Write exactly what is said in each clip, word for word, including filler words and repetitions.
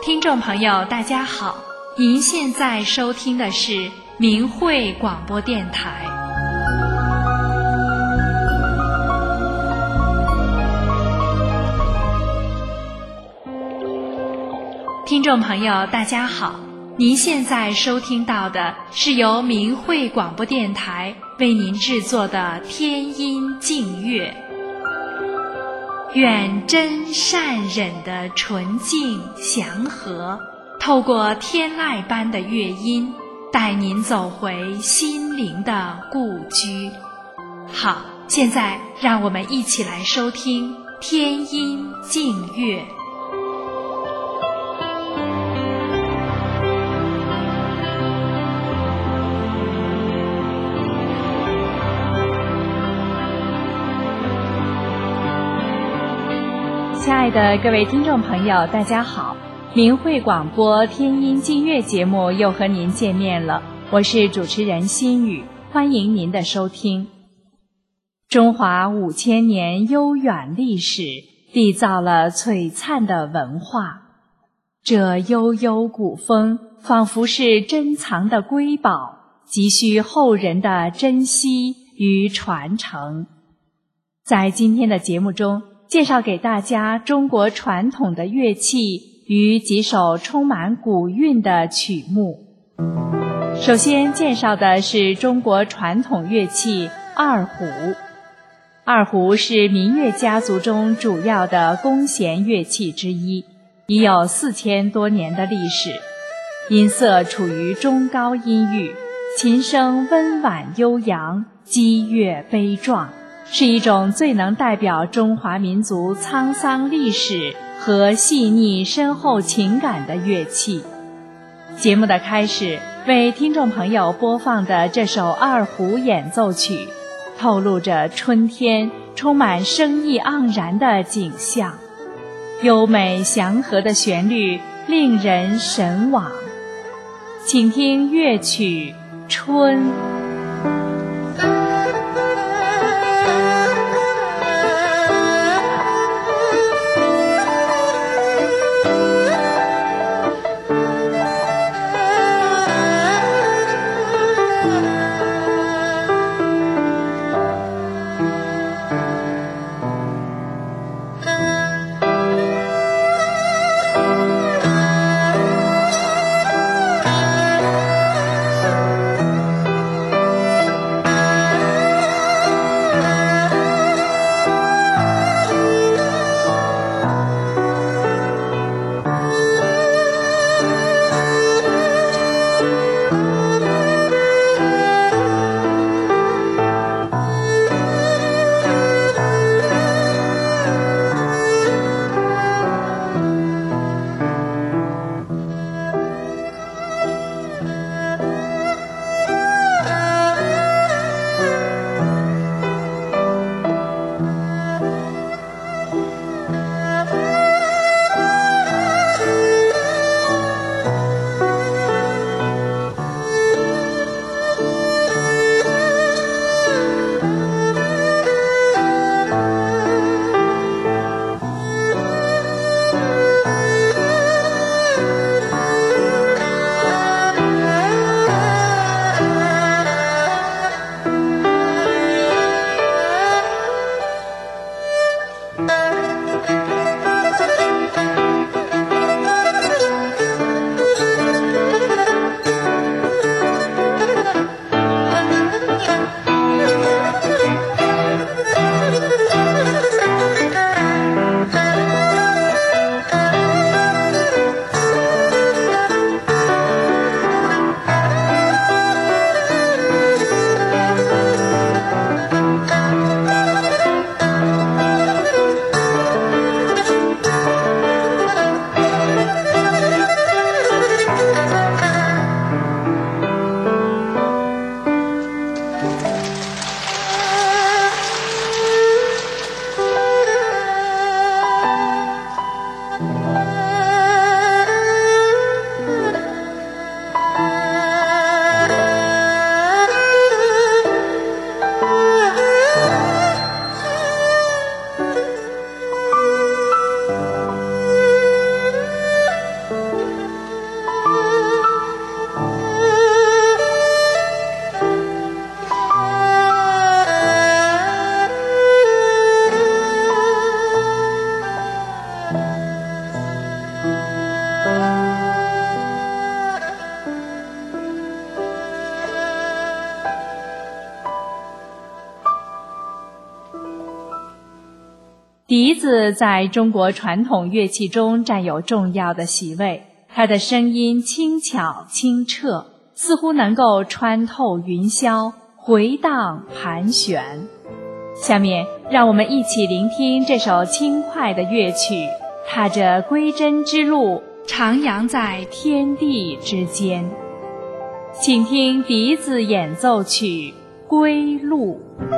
听众朋友大家好，您现在收听的是明慧广播电台。听众朋友大家好，您现在收听到的是由明慧广播电台为您制作的天音净乐。愿真善忍的纯净祥和，透过天籁般的乐音，带您走回心灵的故居。好，现在让我们一起来收听天音净乐。亲爱的各位听众朋友大家好，明慧广播天音净乐节目又和您见面了，我是主持人心雨，欢迎您的收听。中华五千年悠远历史缔造了璀璨的文化，这悠悠古风仿佛是珍藏的瑰宝，急需后人的珍惜与传承。在今天的节目中，介绍给大家中国传统的乐器与几首充满古韵的曲目。首先介绍的是中国传统乐器二胡。二胡是民乐家族中主要的弓弦乐器之一，已有四千多年的历史。音色处于中高音域，琴声温婉悠扬，激越悲壮，是一种最能代表中华民族沧桑历史和细腻深厚情感的乐器。节目的开始，为听众朋友播放的这首二胡演奏曲，透露着春天充满生意盎然的景象，优美祥和的旋律令人神往。请听乐曲《春》。 子在中国传统乐器中占有重要的席位，它的声音轻巧清澈，似乎能够穿透云霄，回荡盘旋。下面让我们一起聆听这首轻快的乐曲，踏着归真之路，徜徉在天地之间。请听笛子演奏曲《归路》。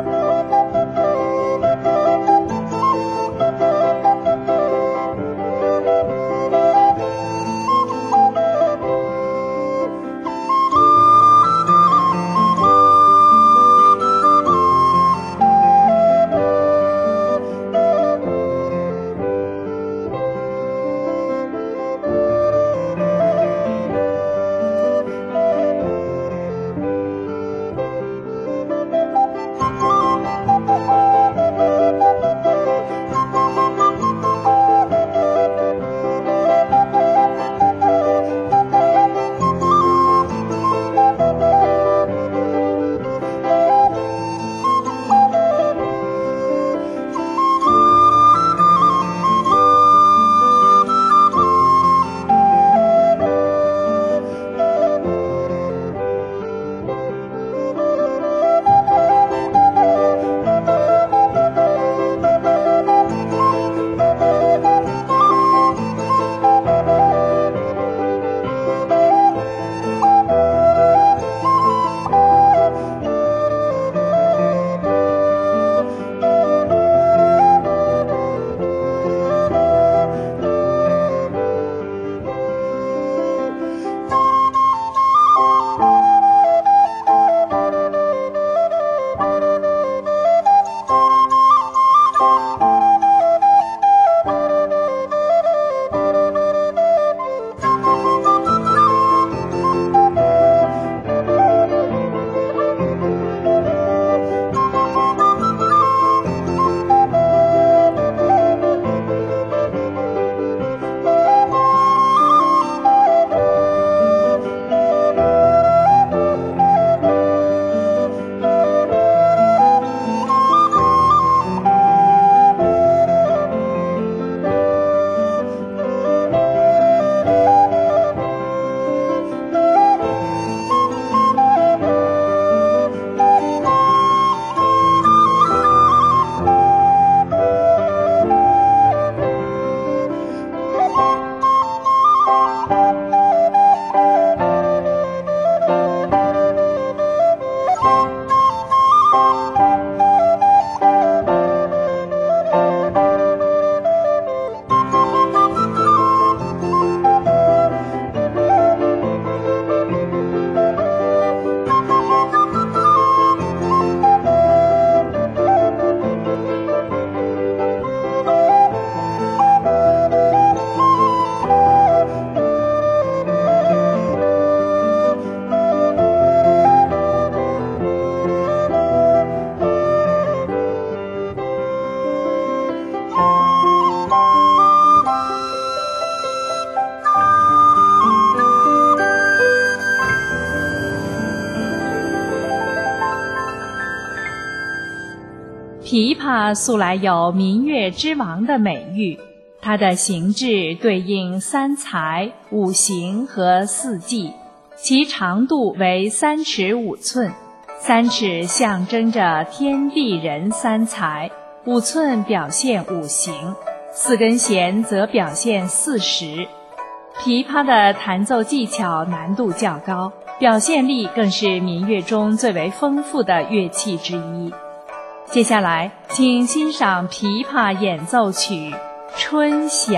琵琶素来有民乐之王的美誉，它的形制对应三才、五行和四季，其长度为三尺五寸，三尺象征着天地人三才，五寸表现五行，四根弦则表现四时。琵琶的弹奏技巧难度较高，表现力更是民乐中最为丰富的乐器之一。接下来，请欣赏琵琶演奏曲《春晓》。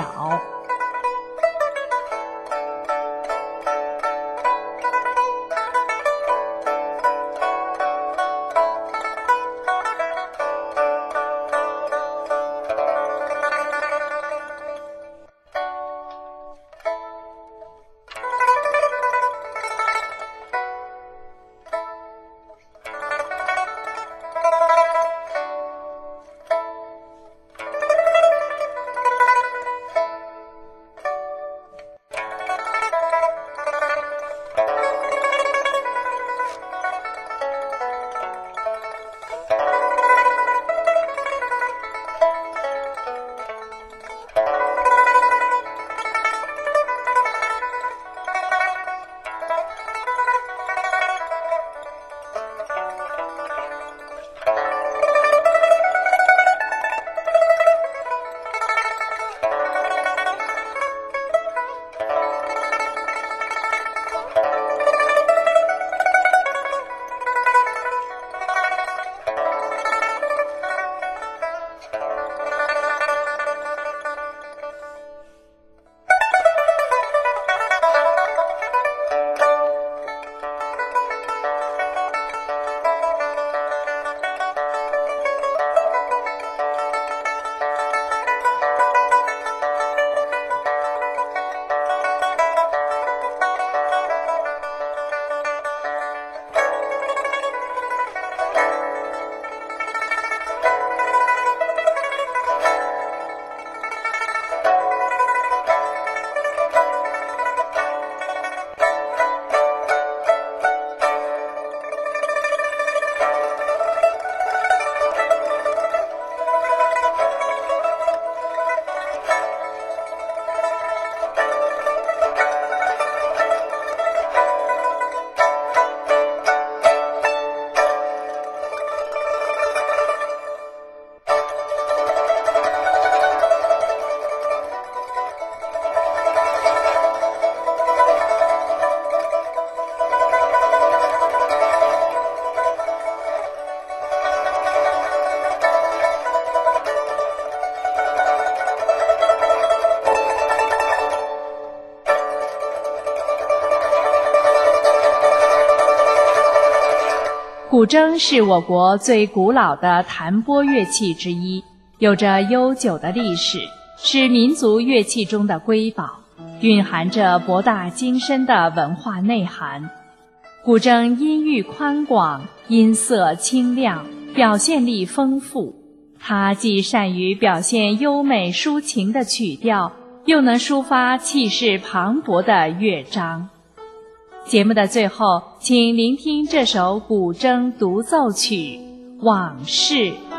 古筝是我国最古老的弹拨乐器之一，有着悠久的历史，是民族乐器中的瑰宝，蕴含着博大精深的文化内涵。古筝音域宽广，音色清亮，表现力丰富。它既善于表现优美抒情的曲调，又能抒发气势磅礴的乐章。节目的最后，请聆听这首古筝独奏曲《往事》。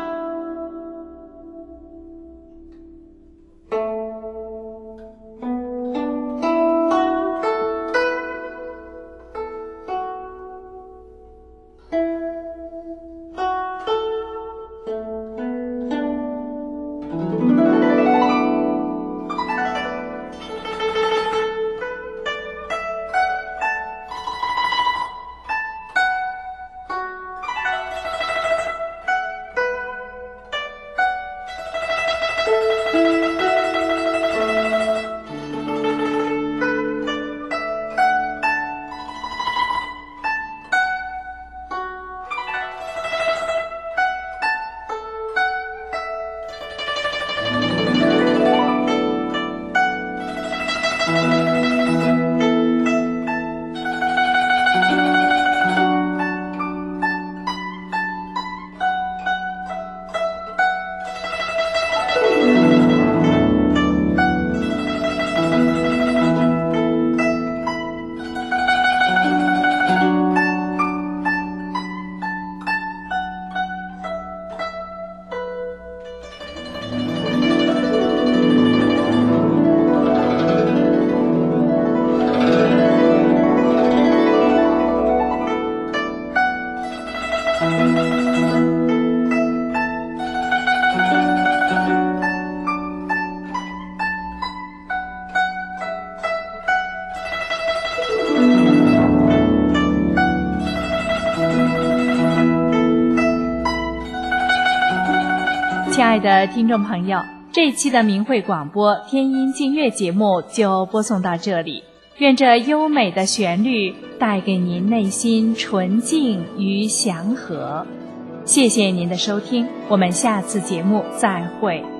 亲爱的听众朋友，这一期的明慧广播天音净乐节目就播送到这里。愿这优美的旋律带给您内心纯净与祥和。谢谢您的收听，我们下次节目再会。